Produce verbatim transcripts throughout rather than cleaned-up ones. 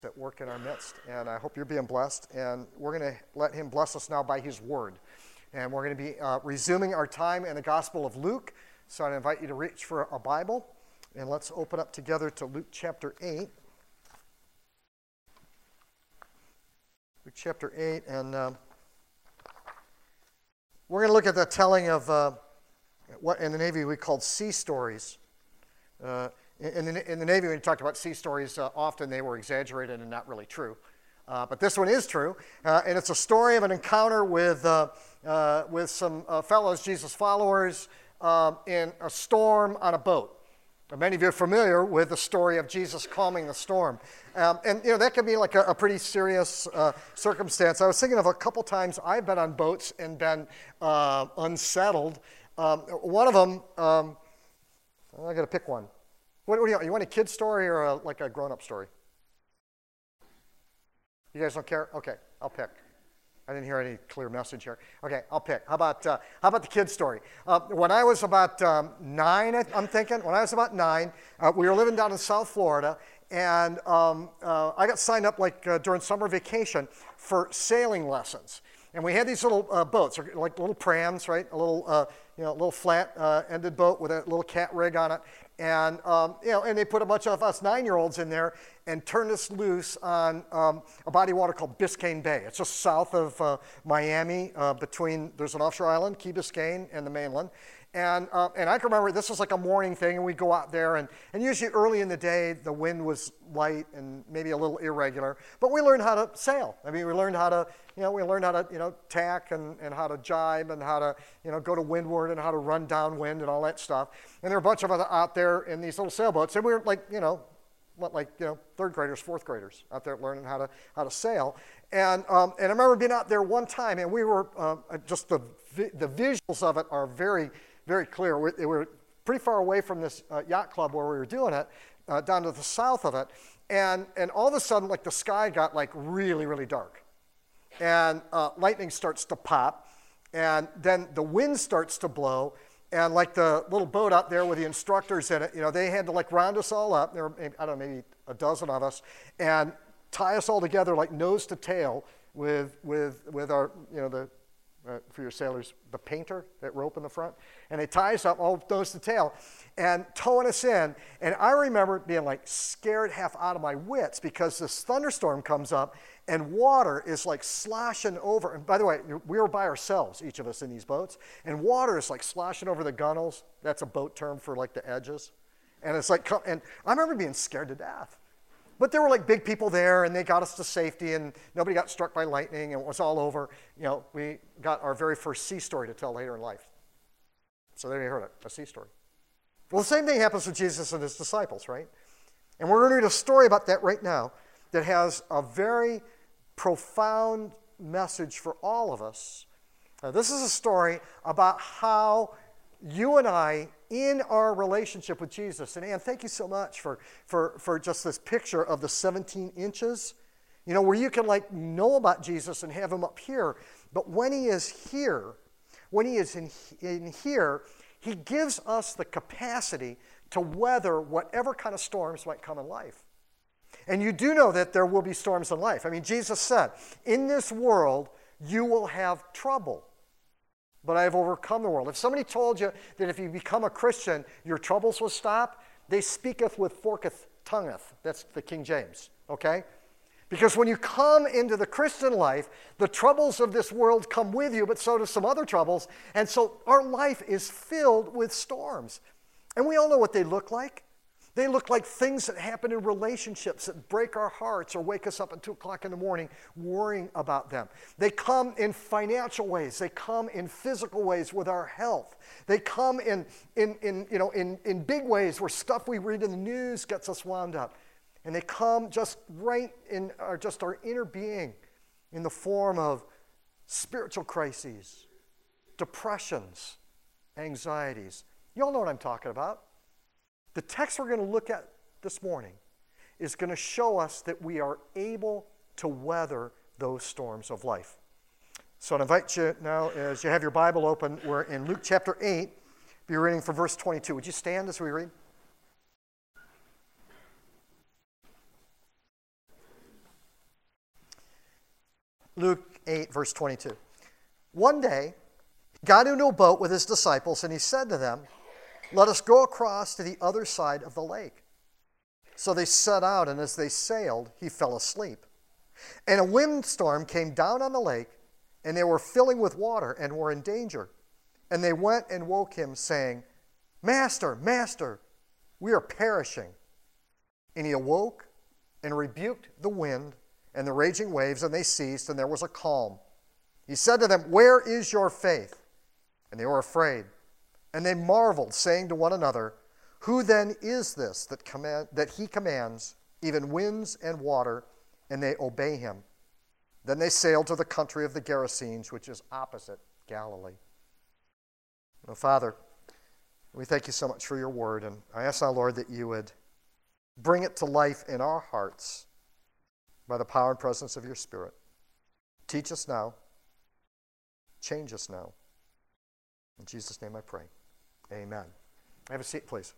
at work in our midst, and I hope you're being blessed. And we're going to let him bless us now by his word. And we're going to be uh, resuming our time in the Gospel of Luke. So I invite you to reach for a Bible, and let's open up together to Luke chapter eight. Luke chapter eight, and uh, we're going to look at the telling of uh, what in the Navy we called sea stories. Uh, in, the, in the Navy, when we talked about sea stories, uh, often they were exaggerated and not really true. Uh, but this one is true, uh, and it's a story of an encounter with uh, uh, with some uh, fellows, Jesus followers, uh, in a storm on a boat. Now, many of you are familiar with the story of Jesus calming the storm, um, and you know that can be like a, a pretty serious uh, circumstance. I was thinking of a couple times I've been on boats and been uh, unsettled. Um, one of them, um, I got to pick one. What, what do you want? You want a kid story or a, like a grown-up story? You guys don't care? Okay, I'll pick. I didn't hear any clear message here. Okay, I'll pick. How about uh, how about the kid story? Uh, when I was about um, nine, I'm thinking, when I was about nine, uh, we were living down in South Florida, and um, uh, I got signed up like uh, during summer vacation for sailing lessons. And we had these little uh, boats, like little prams, right? A little, uh, you know, little flat-ended uh, boat with a little cat rig on it. And, um, you know, and they put a bunch of us nine-year-olds in there and turned us loose on um, a body of water called Biscayne Bay. It's just south of uh, Miami, uh, between, there's an offshore island, Key Biscayne, and the mainland. And uh, and I can remember this was like a morning thing, and we'd go out there, and, and usually early in the day, the wind was light and maybe a little irregular. But we learned how to sail. I mean, we learned how to, you know, we learned how to, you know, tack and, and how to jibe and how to, you know, go to windward and how to run downwind and all that stuff. And there were a bunch of us out there in these little sailboats, and we were like, you know, what, like, you know, third graders, fourth graders out there learning how to how to sail. And um, and I remember being out there one time, and we were uh, just the the visuals of it are very very clear. We, we were pretty far away from this uh, yacht club where we were doing it, uh, down to the south of it, and and all of a sudden, like the sky got like really, really dark, and uh, lightning starts to pop, and then the wind starts to blow, and like the little boat out there with the instructors in it, you know, they had to like round us all up. There were maybe, I don't know, maybe a dozen of us, and tie us all together like nose to tail with with with our, you know, the. Uh, for your sailors, the painter, that rope in the front, and they tie us up all nose to tail and towing us in. And I remember being like scared half out of my wits because this thunderstorm comes up and water is like sloshing over. And by the way, we were by ourselves, each of us in these boats, and water is like sloshing over the gunnels. That's a boat term for like the edges. And it's like, and I remember being scared to death. But there were like big people there, and they got us to safety, and nobody got struck by lightning, and it was all over. You know, we got our very first sea story to tell later in life. So there you heard it, a sea story. Well, the same thing happens with Jesus and his disciples, right? And we're going to read a story about that right now that has a very profound message for all of us. Now, this is a story about how you and I, in our relationship with Jesus, and Ann, thank you so much for, for, for just this picture of the seventeen inches, you know, where you can like know about Jesus and have him up here, but when he is here, when he is in, in here, he gives us the capacity to weather whatever kind of storms might come in life. And you do know that there will be storms in life. I mean, Jesus said, in this world, you will have trouble. But I have overcome the world. If somebody told you that if you become a Christian, your troubles will stop, they speaketh with forketh tongueth. That's the King James, okay? Because when you come into the Christian life, the troubles of this world come with you, but so do some other troubles. And so our life is filled with storms. And we all know what they look like. They look like things that happen in relationships that break our hearts or wake us up at two o'clock in the morning worrying about them. They come in financial ways. They come in physical ways with our health. They come in, in, in, you know, in, in big ways where stuff we read in the news gets us wound up. And they come just right in our, just our inner being in the form of spiritual crises, depressions, anxieties. You all know what I'm talking about. The text we're going to look at this morning is going to show us that we are able to weather those storms of life. So I invite you now, as you have your Bible open, we're in Luke chapter eight. Be reading from verse twenty-two. Would you stand as we read? Luke eight, verse twenty-two. One day, he got into a boat with his disciples, and he said to them, "Let us go across to the other side of the lake." So they set out, and as they sailed, he fell asleep. And a windstorm came down on the lake, and they were filling with water and were in danger. And they went and woke him, saying, "Master, Master, we are perishing." And he awoke and rebuked the wind and the raging waves, and they ceased, and there was a calm. He said to them, "Where is your faith?" And they were afraid. And they marveled, saying to one another, "Who then is this that, command, that he commands even winds and water, and they obey him?" Then they sailed to the country of the Gerasenes, which is opposite Galilee. Well, Father, we thank you so much for your word, and I ask now, Lord, that you would bring it to life in our hearts by the power and presence of your Spirit. Teach us now. Change us now. In Jesus' name I pray. Amen. Have a seat, please.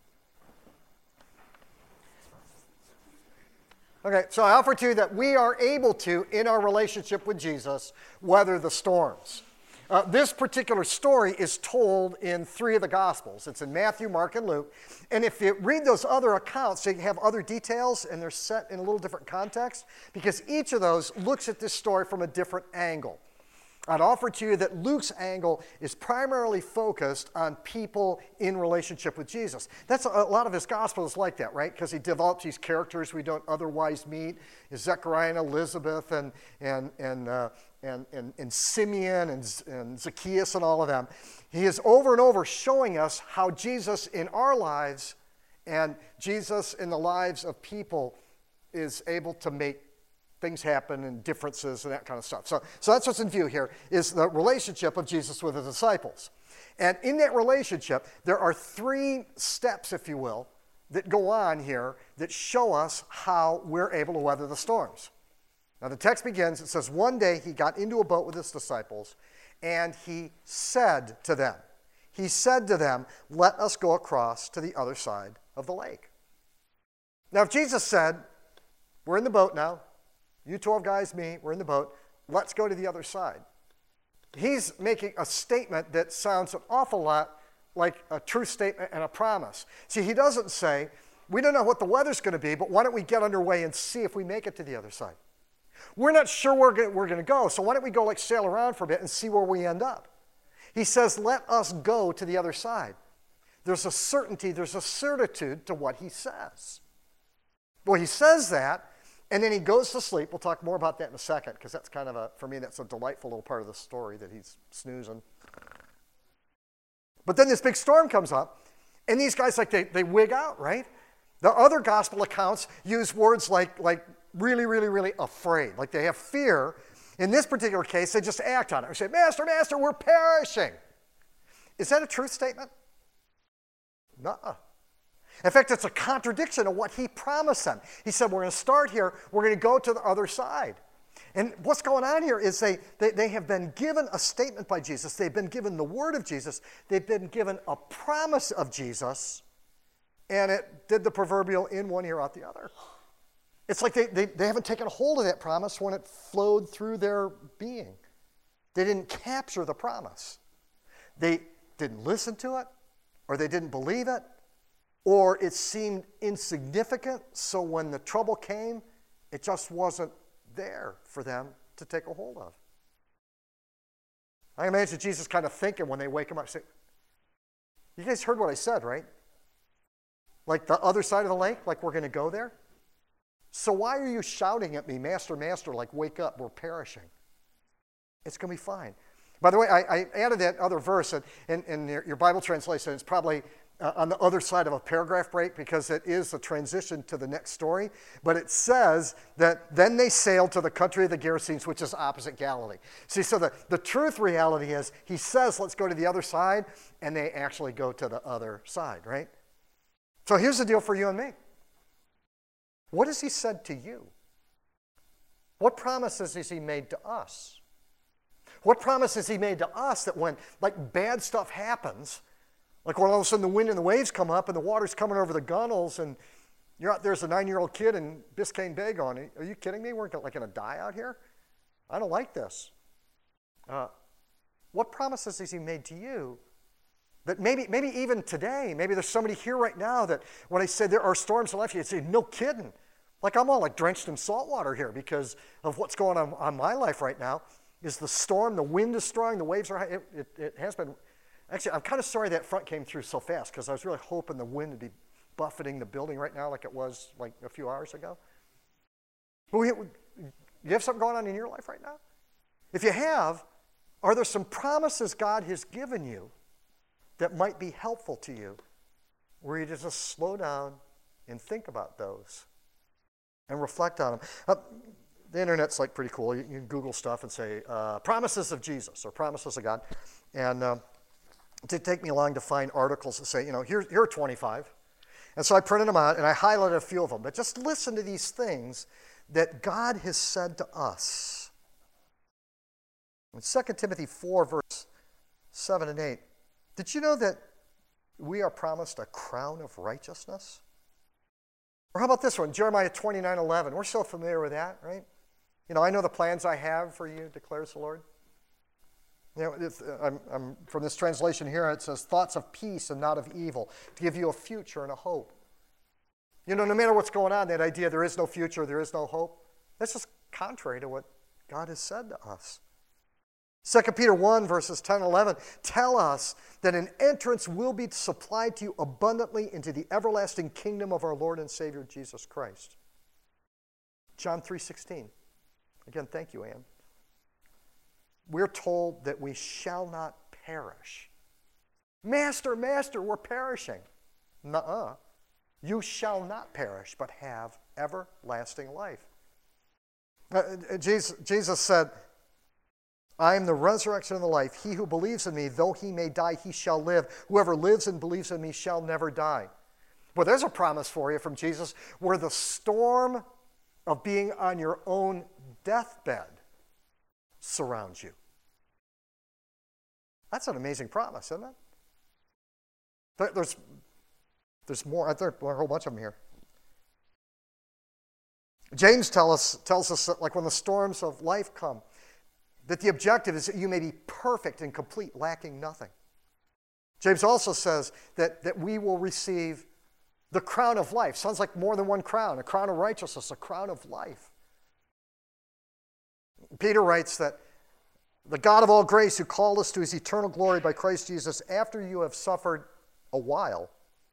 Okay, so I offer to you that we are able to, in our relationship with Jesus, weather the storms. Uh, this particular story is told in three of the Gospels. It's in Matthew, Mark, and Luke. And if you read those other accounts, they have other details, and they're set in a little different context, because each of those looks at this story from a different angle. I'd offer to you that Luke's angle is primarily focused on people in relationship with Jesus. That's a, a lot of his gospel is like that, right? Because he develops these characters we don't otherwise meet. Zechariah and Elizabeth and and and uh, and, and and Simeon and, and Zacchaeus and all of them. He is over and over showing us how Jesus in our lives and Jesus in the lives of people is able to make things happen and differences and that kind of stuff. So, so that's what's in view here, is the relationship of Jesus with the disciples. And in that relationship, there are three steps, if you will, that go on here that show us how we're able to weather the storms. Now the text begins, it says, one day he got into a boat with his disciples, and he said to them, he said to them, "Let us go across to the other side of the lake." Now if Jesus said, "We're in the boat now, you twelve guys, me, we're in the boat, let's go to the other side," he's making a statement that sounds an awful lot like a true statement and a promise. See, he doesn't say, "We don't know what the weather's going to be, but why don't we get underway and see if we make it to the other side? We're not sure where we're going to go, so why don't we go like sail around for a bit and see where we end up?" He says, "Let us go to the other side." There's a certainty, there's a certitude to what he says. Well, he says that, and then he goes to sleep. We'll talk more about that in a second, because that's kind of a, for me, that's a delightful little part of the story that he's snoozing. But then this big storm comes up, and these guys, like, they, they wig out, right? The other gospel accounts use words like, like really, really, really afraid, like they have fear. In this particular case, they just act on it. They say, "Master, Master, we're perishing." Is that a truth statement? Nuh-uh. In fact, it's a contradiction of what he promised them. He said, "We're going to start here. We're going to go to the other side." And what's going on here is they, they, they have been given a statement by Jesus. They've been given the word of Jesus. They've been given a promise of Jesus. And it did the proverbial in one ear, out the other. It's like they, they, they haven't taken hold of that promise when it flowed through their being. They didn't capture the promise. They didn't listen to it, or they didn't believe it, or it seemed insignificant, so when the trouble came, it just wasn't there for them to take a hold of. I imagine Jesus kind of thinking when they wake him up, say, "You guys heard what I said, right? Like the other side of the lake, like we're going to go there? So why are you shouting at me, 'Master, Master,' like wake up, we're perishing? It's going to be fine." By the way, I, I added that other verse, and in, in your, your Bible translation, it's probably Uh, on the other side of a paragraph break, because it is a transition to the next story. But it says that then they sailed to the country of the Gerasenes, which is opposite Galilee. See, so the, the truth reality is he says, "Let's go to the other side," and they actually go to the other side, right? So here's the deal for you and me. What has he said to you? What promises has he made to us? What promise has he made to us that when like bad stuff happens, like when all of a sudden the wind and the waves come up and the water's coming over the gunnels and you're out there as a nine-year-old kid in Biscayne Bay going, "Are you kidding me? We're like going to die out here?" I don't like this. Uh, what promises has he made to you that maybe, maybe even today, maybe there's somebody here right now that when I say there are storms in life, you'd say, no kidding. Like I'm all like drenched in salt water here because of what's going on on my life right now. Is the storm, the wind is strong, the waves are high. It, it, it has been. Actually, I'm kind of sorry that front came through so fast because I was really hoping the wind would be buffeting the building right now like it was like a few hours ago. But we, you have something going on in your life right now? If you have, are there some promises God has given you that might be helpful to you where you just slow down and think about those and reflect on them? Uh, the internet's like pretty cool. You, you can Google stuff and say, uh, promises of Jesus or promises of God. And uh, it did take me long to find articles that say, you know, here, here are twenty-five. And so I printed them out and I highlighted a few of them. But just listen to these things that God has said to us. In Second Timothy four, verse seven and eight, did you know that we are promised a crown of righteousness? Or how about this one, Jeremiah twenty-nine eleven. We're so familiar with that, right? You know, I know the plans I have for you, declares the Lord. You know, it's, I'm, I'm, from this translation here, it says, thoughts of peace and not of evil, to give you a future and a hope. You know, no matter what's going on, that idea there is no future, there is no hope, that's just contrary to what God has said to us. Second Peter one, verses ten and eleven, tell us that an entrance will be supplied to you abundantly into the everlasting kingdom of our Lord and Savior, Jesus Christ. John three sixteen. Again, thank you, Ann. We're told that we shall not perish. Master, Master, we're perishing. Nuh-uh. You shall not perish, but have everlasting life. Uh, Jesus, Jesus said, I am the resurrection and the life. He who believes in me, though he may die, he shall live. Whoever lives and believes in me shall never die. Well, there's a promise for you from Jesus where the storm of being on your own deathbed surrounds you. That's an amazing promise, isn't it? There's, there's more. There are a whole bunch of them here. James tell us, tells us that like when the storms of life come, that the objective is that you may be perfect and complete, lacking nothing. James also says that, that we will receive the crown of life. Sounds like more than one crown. A crown of righteousness, a crown of life. Peter writes that the God of all grace who called us to his eternal glory by Christ Jesus, after you have suffered a while,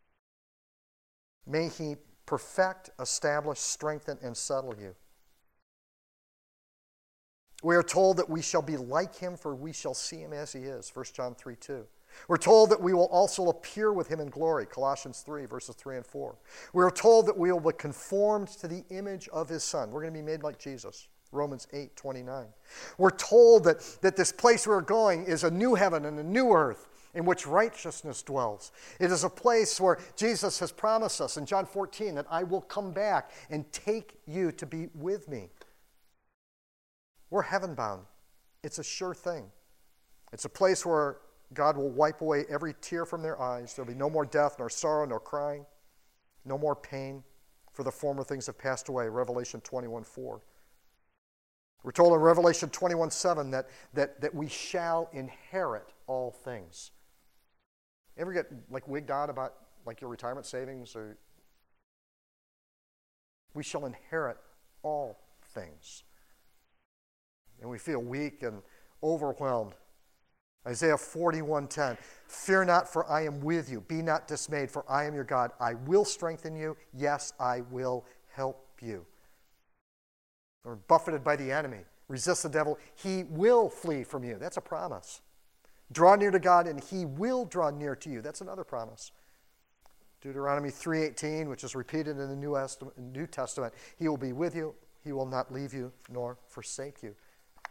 may he perfect, establish, strengthen, and settle you. We are told that we shall be like him, for we shall see him as he is, First John three two. We're told that we will also appear with him in glory, Colossians three, verses three and four. We are told that we will be conformed to the image of his Son. We're going to be made like Jesus, Romans eight twenty-nine. We're told that, that this place we're going is a new heaven and a new earth in which righteousness dwells. It is a place where Jesus has promised us in John fourteen that I will come back and take you to be with me. We're heaven-bound. It's a sure thing. It's a place where God will wipe away every tear from their eyes. There'll be no more death, nor sorrow, nor crying, no more pain, for the former things have passed away, Revelation twenty-one four. We're told in Revelation twenty-one seven that, that, that we shall inherit all things. Ever get like wigged out about like your retirement savings? Or we shall inherit all things. And we feel weak and overwhelmed. Isaiah forty-one ten, fear not, for I am with you. Be not dismayed, for I am your God. I will strengthen you. Yes, I will help you. Or buffeted by the enemy. Resist the devil. He will flee from you. That's a promise. Draw near to God, and he will draw near to you. That's another promise. Deuteronomy three eighteen, which is repeated in the New Testament. He will be with you. He will not leave you nor forsake you.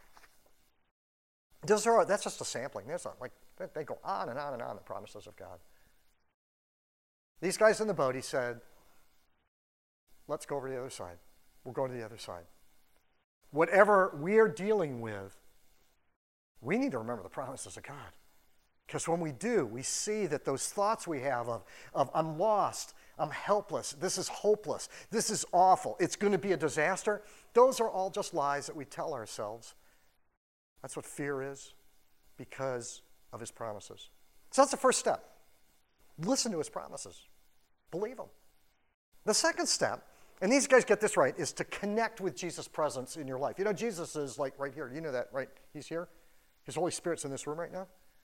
Those are, that's just a sampling. There's not, like, they go on and on and on, the promises of God. These guys in the boat, he said, let's go over to the other side. We'll go to the other side. Whatever we are dealing with, we need to remember the promises of God. Because when we do, we see that those thoughts we have of, of I'm lost, I'm helpless, this is hopeless, this is awful, it's going to be a disaster, those are all just lies that we tell ourselves That's what fear is, because of his promises. So that's the first step. Listen to his promises. Believe them. The second step, and these guys get this right, is to connect with Jesus' presence in your life. You know, Jesus is like right here. You know that, right? He's here. His Holy Spirit's in this room right now.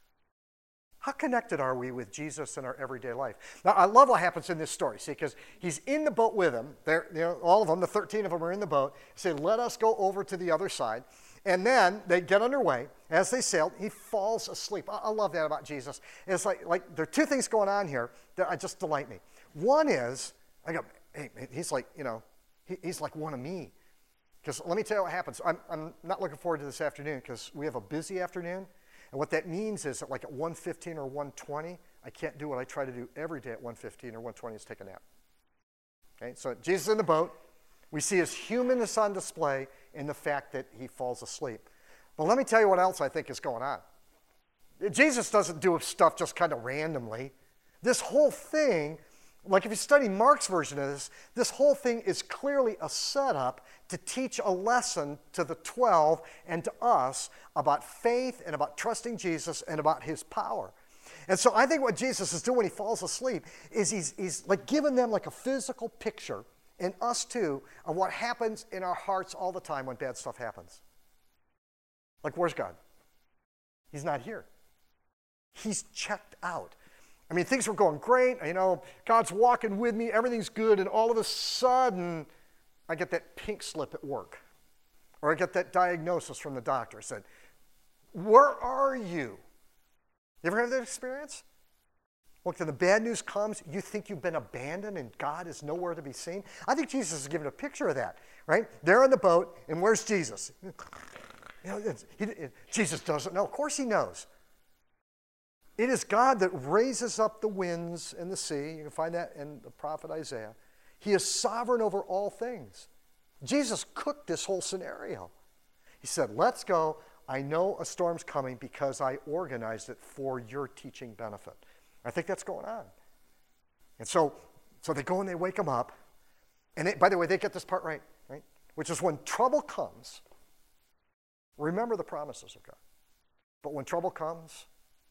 How connected are we with Jesus in our everyday life? Now, I love what happens in this story, see, because he's in the boat with them. They're, you know, all of them, the thirteen of them are in the boat. Say, let us go over to the other side. And then they get underway. As they sail, he falls asleep. I, I love that about Jesus. It's like, like there are two things going on here that just delight me. One is, I go, hey, he's like, you know, he, he's like one of me. Because let me tell you what happens. I'm, I'm not looking forward to this afternoon because we have a busy afternoon. And what that means is that like at one fifteen or one twenty, I can't do what I try to do every day at one fifteen or one twenty is take a nap. Okay, so Jesus is in the boat. We see his humanness on display in the fact that he falls asleep. But let me tell you what else I think is going on. Jesus doesn't do stuff just kind of randomly. This whole thing, like if you study Mark's version of this, this whole thing is clearly a setup to teach a lesson to the twelve and to us about faith and about trusting Jesus and about his power. And so I think what Jesus is doing when he falls asleep is he's, he's like giving them like a physical picture, and us too, of what happens in our hearts all the time when bad stuff happens. Like, where's God? He's not here. He's checked out. I mean, things were going great. You know, God's walking with me. Everything's good. And all of a sudden, I get that pink slip at work. Or I get that diagnosis from the doctor. Said, where are you? You ever have that experience? Look, then the bad news comes. You think you've been abandoned and God is nowhere to be seen. I think Jesus is giving a picture of that, right? They're in the boat, and where's Jesus? You know, it's, he, it, Jesus doesn't know. Of course he knows. It is God that raises up the winds and the sea. You can find that in the prophet Isaiah. He is sovereign over all things. Jesus cooked this whole scenario. He said, let's go. I know a storm's coming because I organized it for your teaching benefit. I think that's going on. And so, so they go and they wake him up. And they, by the way, they get this part right, right? Which is when trouble comes, remember the promises of God. But when trouble comes,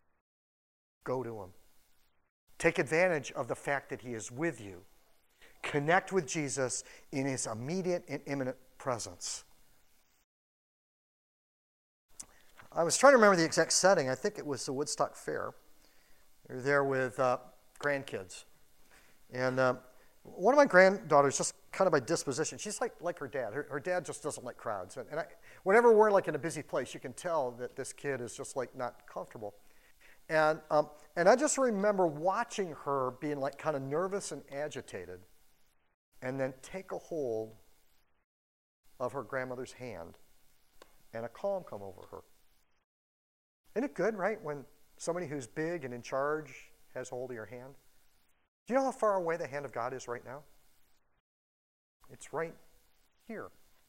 go to him. Take advantage of the fact that he is with you. Connect with Jesus in his immediate and imminent presence. I was trying to remember the exact setting. I think it was the Woodstock Fair. They were there with uh, grandkids. And uh, one of my granddaughters, just kind of by disposition, she's like, like her dad. Her, her dad just doesn't like crowds. And, and I, whenever we're like in a busy place, you can tell that this kid is just like not comfortable. And, um, and I just remember watching her being like kind of nervous and agitated, and then take a hold of her grandmother's hand and a calm come over her. Isn't it good, right, when somebody who's big and in charge has a hold of your hand? Do you know how far away the hand of God is right now? It's right here.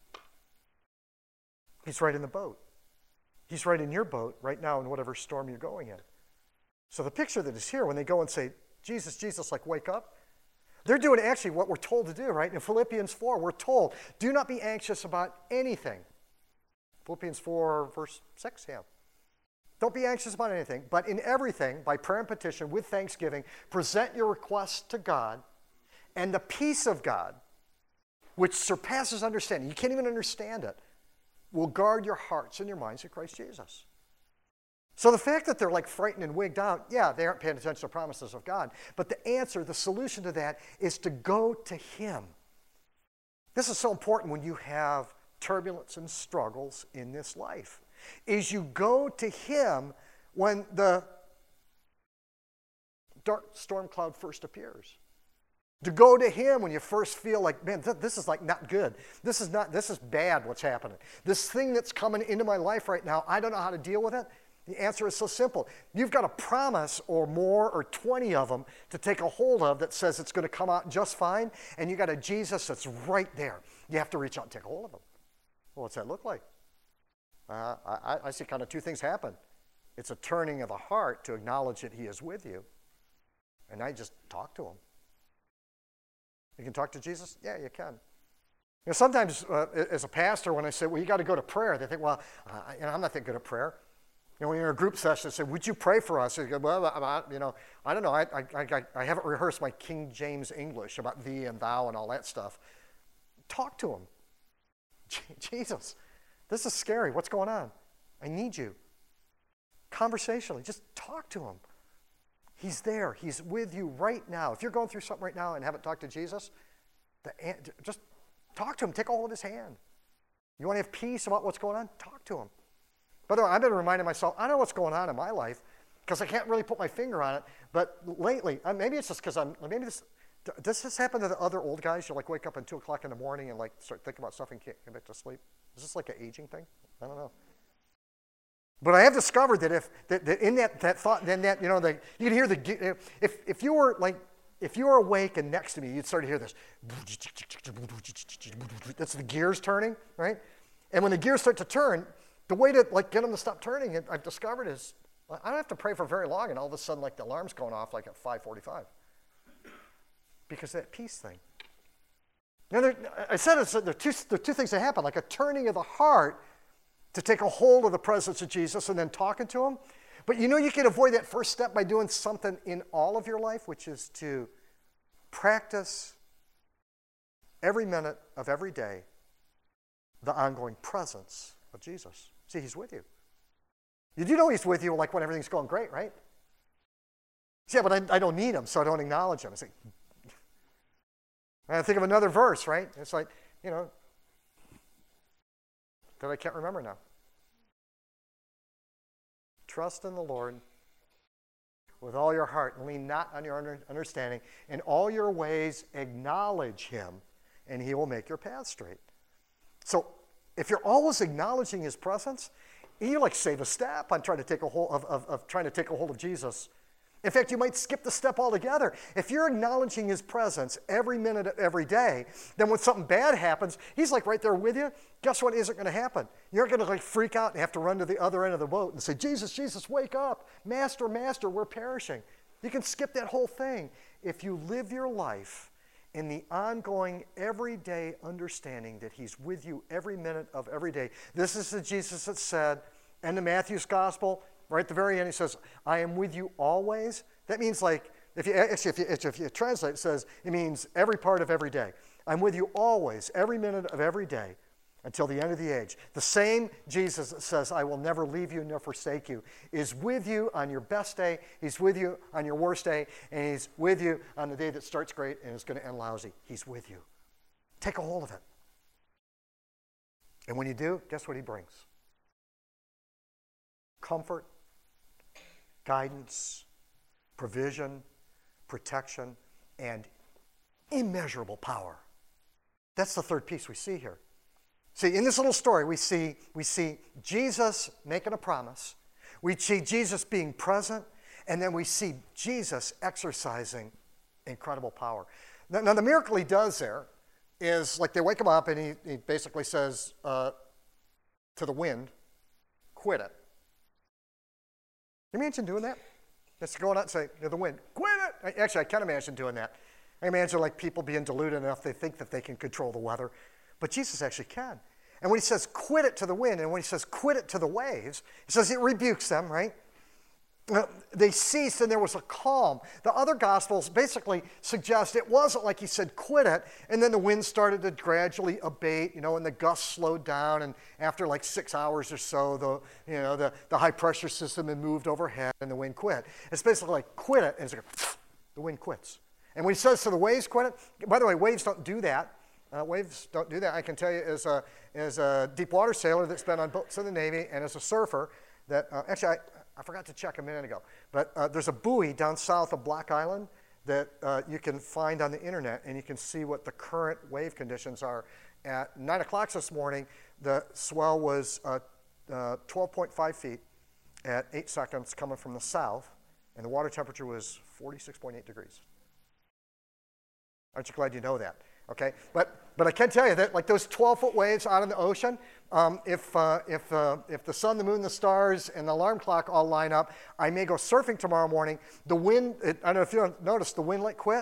He's right in the boat. He's right in your boat right now in whatever storm you're going in. So the picture that is here, when they go and say, Jesus, Jesus, like wake up, they're doing actually what we're told to do, right? In Philippians four, we're told, do not be anxious about anything. Philippians four, verse six, yeah. Don't be anxious about anything, but in everything, by prayer and petition, with thanksgiving, present your requests to God, and the peace of God, which surpasses understanding, you can't even understand it, will guard your hearts and your minds in Christ Jesus. So the fact that they're like frightened and wigged out, yeah, they aren't paying attention to the promises of God, but the answer, the solution to that is to go to him. This is so important when you have turbulence and struggles in this life. Is you go to him when the dark storm cloud first appears. To go to him when you first feel like, man, th- this is like not good. This is not, this is bad what's happening. This thing that's coming into my life right now, I don't know how to deal with it. The answer is so simple. You've got a promise or more or twenty of them to take a hold of that says it's going to come out just fine, and you got a Jesus that's right there. You have to reach out and take a hold of him. Well, what's that look like? Uh, I, I see kind of two things happen. It's a turning of the heart to acknowledge that he is with you. And I just talk to him. You can talk to Jesus? Yeah, you can. You know, sometimes uh, as a pastor, when I say, well, you got to go to prayer, they think, well, uh, you know, I'm not that good at prayer. You know, when you're in a group session, they say, would you pray for us? You go, well, I'm, you know, I don't know. I, I, I, I haven't rehearsed my King James English about thee and thou and all that stuff. Talk to him. Jesus, this is scary. What's going on? I need you. Conversationally, just talk to him. He's there. He's with you right now. If you're going through something right now and haven't talked to Jesus, the, just talk to him. Take a hold of his hand. You want to have peace about what's going on? Talk to him. By the way, I've been reminding myself, I don't know what's going on in my life because I can't really put my finger on it. But lately, maybe it's just because I'm, maybe this, does this happen to the other old guys? You like wake up at two o'clock in the morning and like start thinking about stuff and can't get back to sleep? Is this like an aging thing? I don't know. But I have discovered that if that, that in that, that thought, then that, you know, the, you can hear the, if, if you were like, if you were awake and next to me, you'd start to hear this. That's the gears turning, right? And when the gears start to turn, the way to like get them to stop turning, I've discovered is, I don't have to pray for very long, and all of a sudden, like the alarm's going off like at five forty-five. Because that peace thing. Now, there, I said it's, there, are two, there are two things that happen, like a turning of the heart to take a hold of the presence of Jesus and then talking to him. But you know you can avoid that first step by doing something in all of your life, which is to practice every minute of every day the ongoing presence of Jesus. See, he's with you. You do know he's with you like when everything's going great, right? Yeah, but I, I don't need him, so I don't acknowledge him. It's like, I think of another verse, right? It's like, you know, that I can't remember now. Trust in the Lord with all your heart and lean not on your understanding. In all your ways acknowledge him, and he will make your path straight. So if you're always acknowledging his presence, you like save a step on trying to take a hold of, of, of trying to take a hold of Jesus. In fact, you might skip the step altogether. If you're acknowledging his presence every minute of every day, then when something bad happens, he's like right there with you. Guess what isn't going to happen? You're going to like freak out and have to run to the other end of the boat and say, Jesus, Jesus, wake up. Master, Master, we're perishing. You can skip that whole thing if you live your life in the ongoing, everyday understanding that he's with you every minute of every day. This is the Jesus that said, and the Matthew's gospel, right at the very end, he says, I am with you always. That means like, if you, actually, if you, if you translate, it says, it means every part of every day. I'm with you always, every minute of every day, until the end of the age. The same Jesus that says, I will never leave you nor forsake you, is with you on your best day, he's with you on your worst day, and he's with you on the day that starts great and is going to end lousy. He's with you. Take a hold of it. And when you do, guess what he brings? Comfort, guidance, provision, protection, and immeasurable power. That's the third piece we see here. See, in this little story, we see, we see Jesus making a promise. We see Jesus being present, and then we see Jesus exercising incredible power. Now, now the miracle he does there is, like, they wake him up, and he, he basically says uh, to the wind, quit it. Can you imagine doing that? Just going out and say to the wind, quit it. Actually, I can't imagine doing that. I imagine like people being deluded enough they think that they can control the weather. But Jesus actually can. And when he says quit it to the wind, and when he says quit it to the waves, he says it rebukes them, right? They ceased and there was a calm. The other Gospels basically suggest it wasn't like he said quit it, and then the wind started to gradually abate, you know, and the gusts slowed down, and after like six hours or so, the, you know, the, the high pressure system had moved overhead and the wind quit. It's basically like quit it, and it's like the wind quits. And when he says to the waves quit it, by the way, waves don't do that. Uh, waves don't do that. I can tell you as a, as a deep water sailor that's been on boats in the Navy and as a surfer that, uh, actually I, I forgot to check a minute ago, but uh, there's a buoy down south of Black Island that uh, you can find on the internet, and you can see what the current wave conditions are. At nine o'clock this morning, the swell was uh, uh, twelve point five feet at eight seconds coming from the south, and the water temperature was forty-six point eight degrees. Aren't you glad you know that? Okay, but but I can tell you that like those twelve-foot waves out in the ocean, um, if uh, if uh, if the sun, the moon, the stars, and the alarm clock all line up, I may go surfing tomorrow morning. The wind, it, I don't know if you noticed, the wind like quit.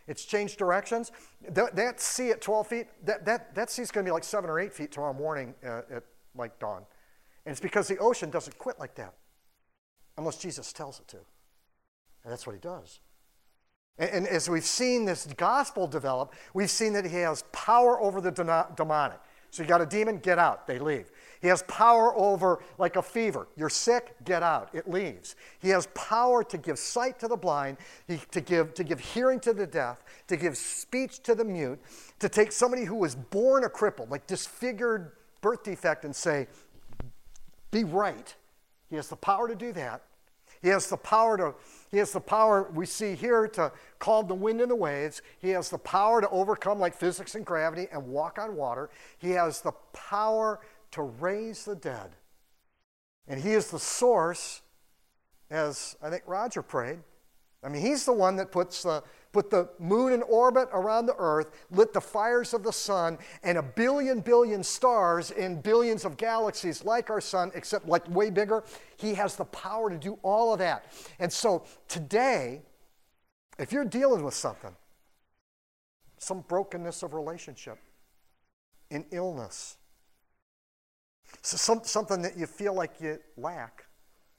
It's changed directions. That, that sea at twelve feet, that, that, that sea's going to be like seven or eight feet tomorrow morning uh, at like dawn. And it's because the ocean doesn't quit like that unless Jesus tells it to. And that's what he does. And, and as we've seen this gospel develop, we've seen that he has power over the demonic. So you got a demon, get out. They leave. He has power over like a fever. You're sick, get out. It leaves. He has power to give sight to the blind, he, to, give, to give hearing to the deaf, to give speech to the mute, to take somebody who was born a cripple, like disfigured birth defect, and say, be right. He has the power to do that. He has the power to, he has the power we see here to calm the wind and the waves. He has the power to overcome like physics and gravity and walk on water. He has the power to raise the dead. And he is the source, as I think Roger prayed. I mean, he's the one that puts the, put the moon in orbit around the earth, lit the fires of the sun, and a billion billion stars in billions of galaxies like our sun, except like way bigger. He has the power to do all of that. And so today, if you're dealing with something, some brokenness of relationship, an illness, so some, something that you feel like you lack,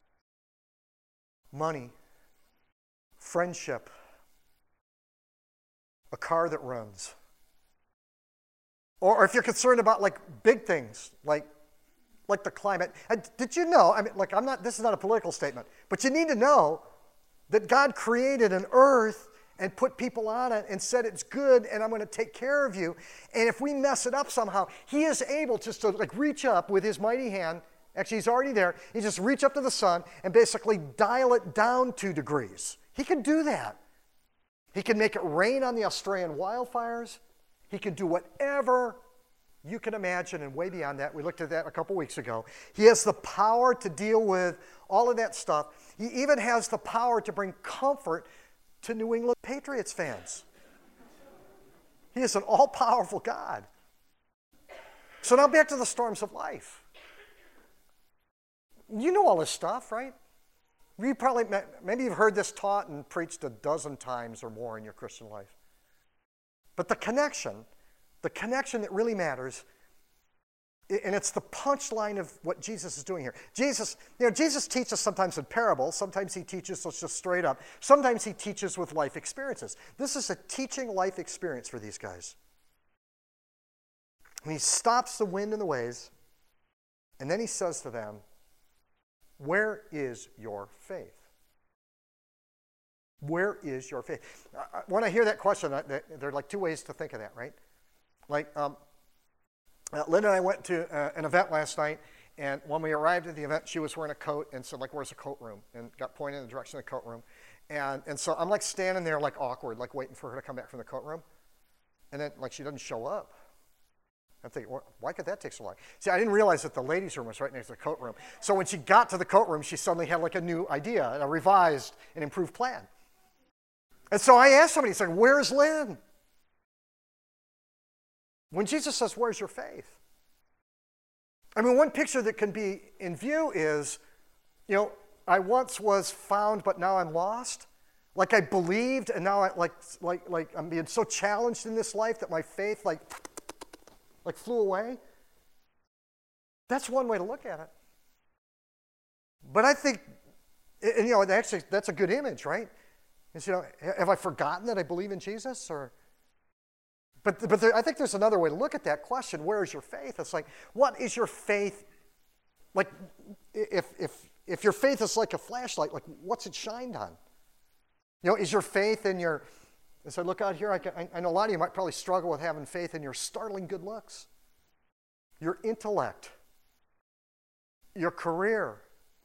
money, friendship, a car that runs, or if you're concerned about like big things, like like the climate. And did you know, I mean, like I'm not, this is not a political statement, but you need to know that God created an earth and put people on it and said it's good and I'm going to take care of you. And if we mess it up somehow, he is able just to like reach up with his mighty hand. Actually, he's already there. He just reach up to the sun and basically dial it down two degrees. He can do that. He can make it rain on the Australian wildfires. He can do whatever you can imagine and way beyond that. We looked at that a couple weeks ago. He has the power to deal with all of that stuff. He even has the power to bring comfort to New England Patriots fans. He is an all-powerful God. So now back to the storms of life. You know all this stuff, right? You probably, maybe you've heard this taught and preached a dozen times or more in your Christian life. But the connection, the connection that really matters, and it's the punchline of what Jesus is doing here. Jesus, you know, Jesus teaches sometimes in parables. Sometimes he teaches us just straight up. Sometimes he teaches with life experiences. This is a teaching life experience for these guys. And he stops the wind and the waves, and then he says to them, where is your faith? Where is your faith? When I hear that question, there are like two ways to think of that, right? Like, um, uh, Linda and I went to uh, an event last night, and when we arrived at the event, she was wearing a coat and said, like, where's the coat room? And got pointed in the direction of the coat room. And, and so I'm like standing there like awkward, like waiting for her to come back from the coat room. And then like she doesn't show up. I'm thinking, why could that take so long? See, I didn't realize that the ladies' room was right next to the coat room. So when she got to the coat room, she suddenly had like a new idea, a revised and improved plan. And so I asked somebody, said, where's Lynn? When Jesus says, where's your faith? I mean, one picture that can be in view is, you know, I once was found, but now I'm lost. Like I believed, and now I like like like I'm being so challenged in this life that my faith like like flew away. That's one way to look at it. But I think, and you know, actually that's a good image, right? Is, you know, have I forgotten that I believe in Jesus, or? But but there, I think there's another way to look at that question. Where is your faith? It's like, what is your faith? Like, if if if your faith is like a flashlight, like what's it shined on? You know, is your faith in your, as I look out here, I, can, I, I know a lot of you might probably struggle with having faith in your startling good looks, your intellect, your career,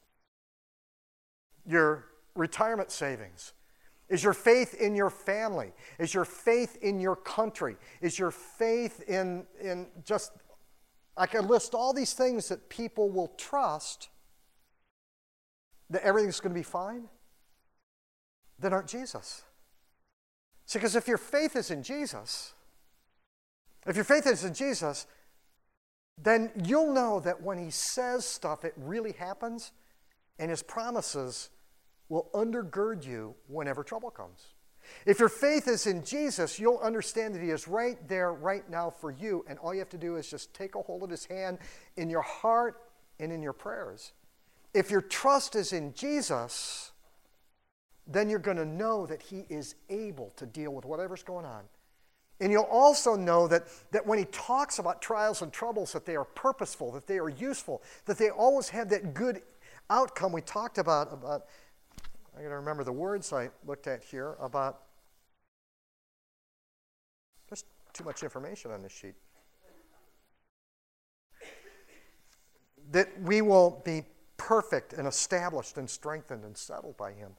your retirement savings. Is your faith in your family? Is your faith in your country? Is your faith in, in just, I can list all these things that people will trust that everything's going to be fine, that aren't Jesus. See, because if your faith is in Jesus, if your faith is in Jesus, then you'll know that when he says stuff, it really happens, and his promises will undergird you whenever trouble comes. If your faith is in Jesus, you'll understand that he is right there, right now for you, and all you have to do is just take a hold of his hand in your heart and in your prayers. If your trust is in Jesus, then you're going to know that he is able to deal with whatever's going on. And you'll also know that, that when he talks about trials and troubles, that they are purposeful, that they are useful, that they always have that good outcome we talked about. about I got to remember the words I looked at here about. There's too much information on this sheet. That we will be perfect and established and strengthened and settled by him.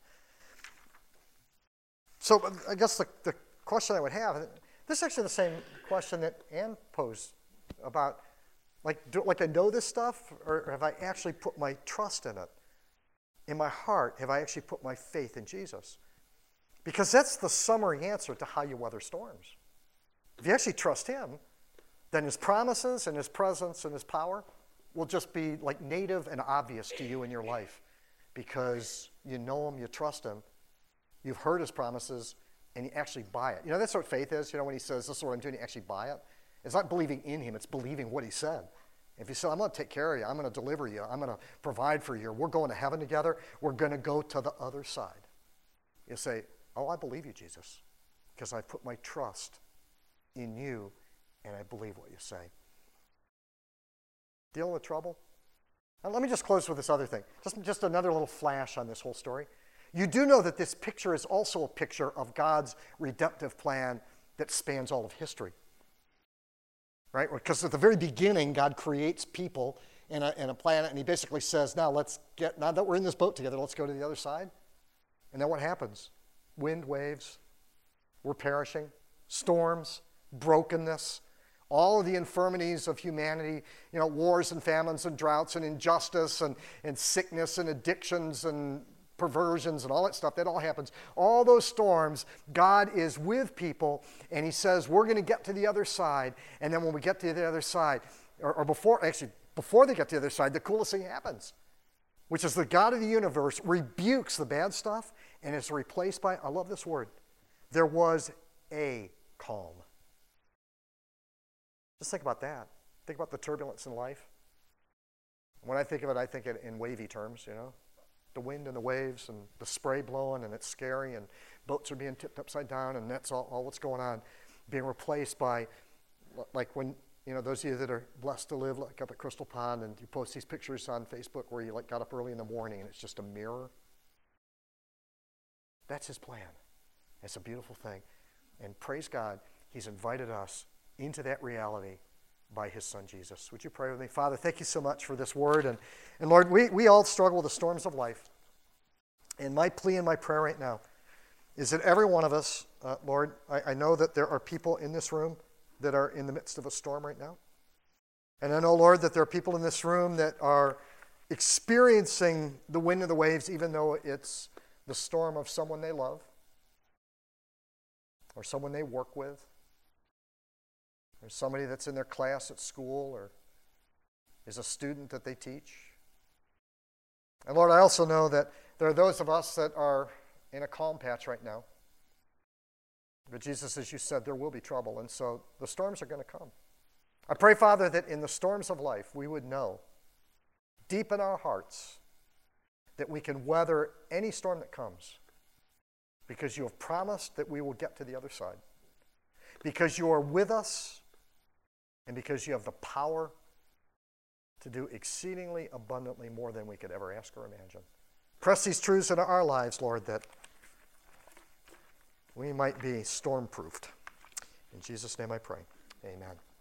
So I guess the, the question I would have, this is actually the same question that Ann posed about, like, do, like I know this stuff, or have I actually put my trust in it? In my heart, have I actually put my faith in Jesus? Because that's the summary answer to how you weather storms. If you actually trust him, then his promises and his presence and his power will just be like native and obvious to you in your life, because you know him, you trust him, you've heard his promises, and you actually buy it. You know, that's what faith is. You know, when he says, this is what I'm doing, you actually buy it. It's not believing in him, it's believing what he said. If he said, I'm going to take care of you, I'm going to deliver you, I'm going to provide for you, we're going to heaven together, we're going to go to the other side. You say, oh, I believe you, Jesus, because I put my trust in you, and I believe what you say. Dealing with trouble? Now, let me just close with this other thing. Just, just another little flash on this whole story. You do know that this picture is also a picture of God's redemptive plan that spans all of history. Right? Because at the very beginning, God creates people in a, in a planet, and he basically says, now let's get, now that we're in this boat together, let's go to the other side. And then what happens? Wind, waves, we're perishing, storms, brokenness, all of the infirmities of humanity, you know, wars and famines and droughts and injustice and, and sickness and addictions and perversions and all that stuff, that all happens. All those storms, God is with people, and he says, we're going to get to the other side, and then when we get to the other side, or, or before, actually, before they get to the other side, the coolest thing happens, which is the God of the universe rebukes the bad stuff, and is replaced by, I love this word, there was a calm. Just think about that. Think about the turbulence in life. When I think of it, I think it in wavy terms, you know. The wind and the waves and the spray blowing, and it's scary, and boats are being tipped upside down, and that's all, all what's going on, being replaced by, like when, you know, those of you that are blessed to live like up at Crystal Pond, and you post these pictures on Facebook where you like got up early in the morning and it's just a mirror. That's his plan. It's a beautiful thing. And praise God, he's invited us into that reality by his son Jesus. Would you pray with me? Father, thank you so much for this word. And, and Lord, we, we all struggle with the storms of life. And my plea and my prayer right now is that every one of us, uh, Lord, I, I know that there are people in this room that are in the midst of a storm right now. And I know, Lord, that there are people in this room that are experiencing the wind and the waves, even though it's the storm of someone they love or someone they work with, or somebody that's in their class at school, or is a student that they teach. And Lord, I also know that there are those of us that are in a calm patch right now. But Jesus, as you said, there will be trouble, and so the storms are going to come. I pray, Father, that in the storms of life, we would know deep in our hearts that we can weather any storm that comes, because you have promised that we will get to the other side, because you are with us, and because you have the power to do exceedingly abundantly more than we could ever ask or imagine. Press these truths into our lives, Lord, that we might be storm-proofed. In Jesus' name I pray. Amen.